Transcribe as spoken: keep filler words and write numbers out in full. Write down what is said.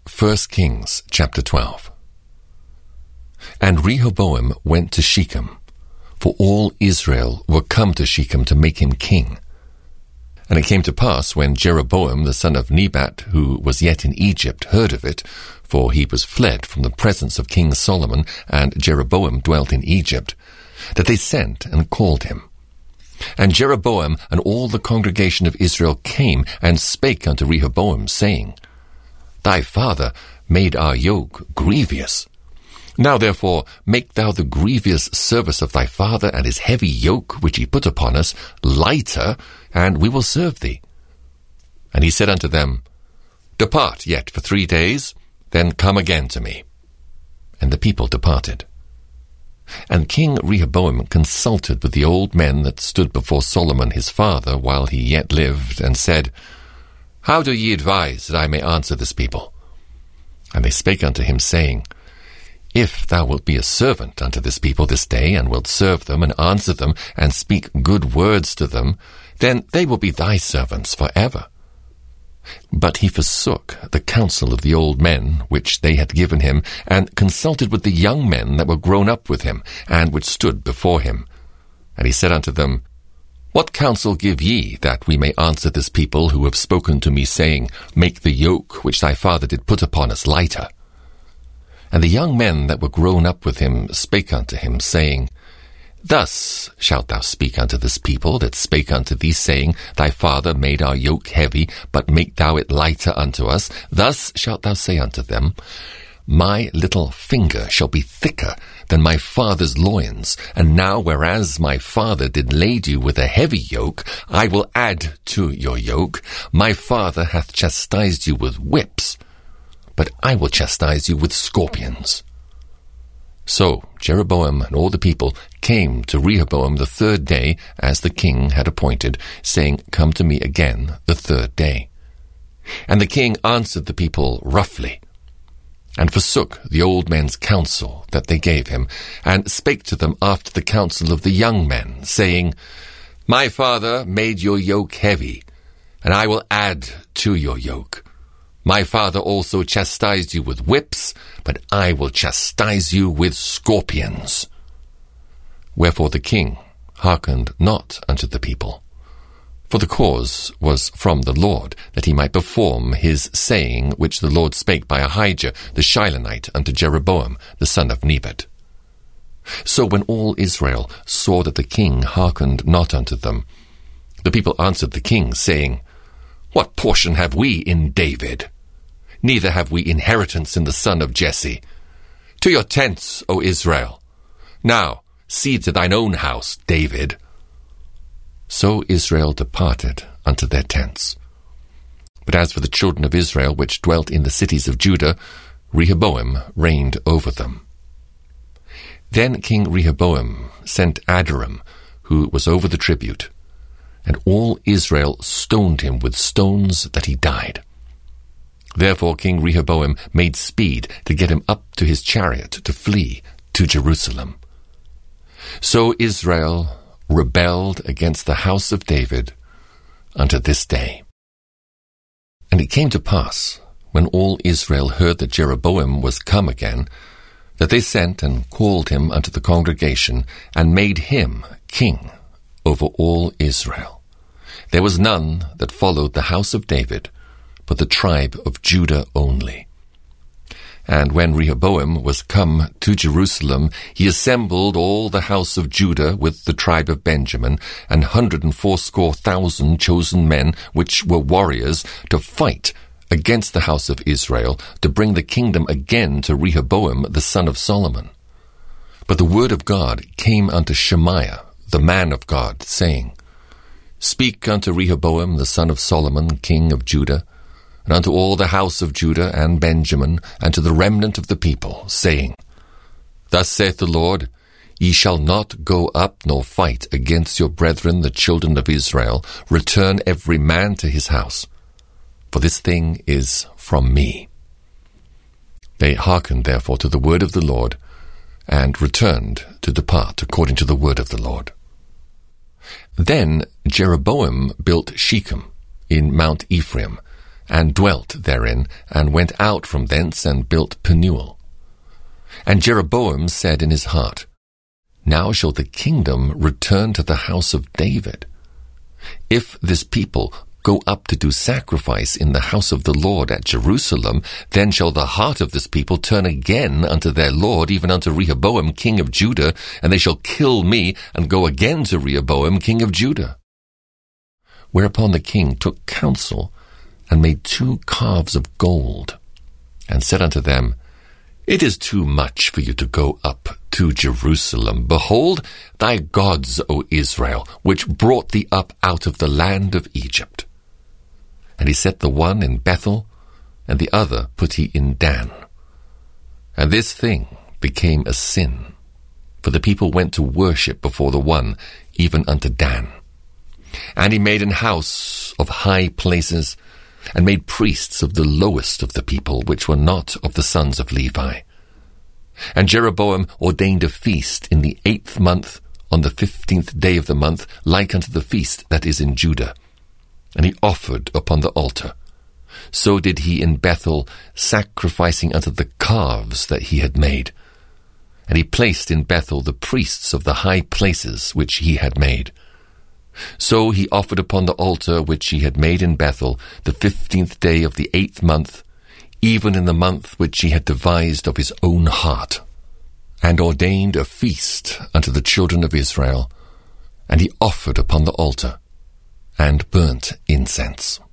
First Kings chapter twelve. And Rehoboam went to Shechem, for all Israel were come to Shechem to make him king. And it came to pass, when Jeroboam the son of Nebat, who was yet in Egypt, heard of it, for he was fled from the presence of King Solomon, and Jeroboam dwelt in Egypt, that they sent and called him. And Jeroboam and all the congregation of Israel came and spake unto Rehoboam, saying, Thy father made our yoke grievous. Now therefore make thou the grievous service of thy father and his heavy yoke which he put upon us lighter, and we will serve thee. And he said unto them, Depart yet for three days, then come again to me. And the people departed. And King Rehoboam consulted with the old men that stood before Solomon his father while he yet lived, and said, How do ye advise that I may answer this people? And they spake unto him, saying, If thou wilt be a servant unto this people this day, and wilt serve them, and answer them, and speak good words to them, then they will be thy servants for ever. But he forsook the counsel of the old men which they had given him, and consulted with the young men that were grown up with him, and which stood before him. And he said unto them, What counsel give ye, that we may answer this people who have spoken to me, saying, Make the yoke which thy father did put upon us lighter? And the young men that were grown up with him spake unto him, saying, Thus shalt thou speak unto this people that spake unto thee, saying, Thy father made our yoke heavy, but make thou it lighter unto us. Thus shalt thou say unto them, My little finger shall be thicker than my father's loins, and now whereas my father did lade you with a heavy yoke, I will add to your yoke. My father hath chastised you with whips, but I will chastise you with scorpions. So Jeroboam and all the people came to Rehoboam the third day, as the king had appointed, saying, Come to me again the third day. And the king answered the people roughly, and forsook the old men's counsel that they gave him, and spake to them after the counsel of the young men, saying, My father made your yoke heavy, and I will add to your yoke. My father also chastised you with whips, but I will chastise you with scorpions. Wherefore the king hearkened not unto the people, for the cause was from the Lord, that he might perform his saying which the Lord spake by Ahijah the Shilonite unto Jeroboam the son of Nebat. So when all Israel saw that the king hearkened not unto them, the people answered the king, saying, What portion have we in David? Neither have we inheritance in the son of Jesse. To your tents, O Israel. Now see to thine own house, David. So Israel departed unto their tents. But as for the children of Israel which dwelt in the cities of Judah, Rehoboam reigned over them. Then King Rehoboam sent Adoram, who was over the tribute, and all Israel stoned him with stones that he died. Therefore King Rehoboam made speed to get him up to his chariot to flee to Jerusalem. So Israel rebelled against the house of David unto this day. And it came to pass, when all Israel heard that Jeroboam was come again, that they sent and called him unto the congregation, and made him king over all Israel. There was none that followed the house of David, but the tribe of Judah only. And when Rehoboam was come to Jerusalem, he assembled all the house of Judah with the tribe of Benjamin, an hundred and fourscore thousand chosen men, which were warriors, to fight against the house of Israel, to bring the kingdom again to Rehoboam the son of Solomon. But the word of God came unto Shemaiah, the man of God, saying, Speak unto Rehoboam the son of Solomon, king of Judah, and unto all the house of Judah and Benjamin, and to the remnant of the people, saying, Thus saith the Lord, Ye shall not go up nor fight against your brethren the children of Israel. Return every man to his house, for this thing is from me. They hearkened therefore to the word of the Lord, and returned to depart according to the word of the Lord. Then Jeroboam built Shechem in Mount Ephraim, and dwelt therein, and went out from thence, and built Penuel. And Jeroboam said in his heart, Now shall the kingdom return to the house of David. If this people go up to do sacrifice in the house of the Lord at Jerusalem, then shall the heart of this people turn again unto their Lord, even unto Rehoboam king of Judah, and they shall kill me, and go again to Rehoboam king of Judah. Whereupon the king took counsel, and made two calves of gold, and said unto them, It is too much for you to go up to Jerusalem. Behold, thy gods, O Israel, which brought thee up out of the land of Egypt. And he set the one in Bethel, and the other put he in Dan. And this thing became a sin, for the people went to worship before the one, even unto Dan. And he made an house of high places, and made priests of the lowest of the people, which were not of the sons of Levi. And Jeroboam ordained a feast in the eighth month, on the fifteenth day of the month, like unto the feast that is in Judah. And he offered upon the altar. So did he in Bethel, sacrificing unto the calves that he had made. And he placed in Bethel the priests of the high places which he had made. So he offered upon the altar which he had made in Bethel the fifteenth day of the eighth month, even in the month which he had devised of his own heart, and ordained a feast unto the children of Israel, and he offered upon the altar, and burnt incense.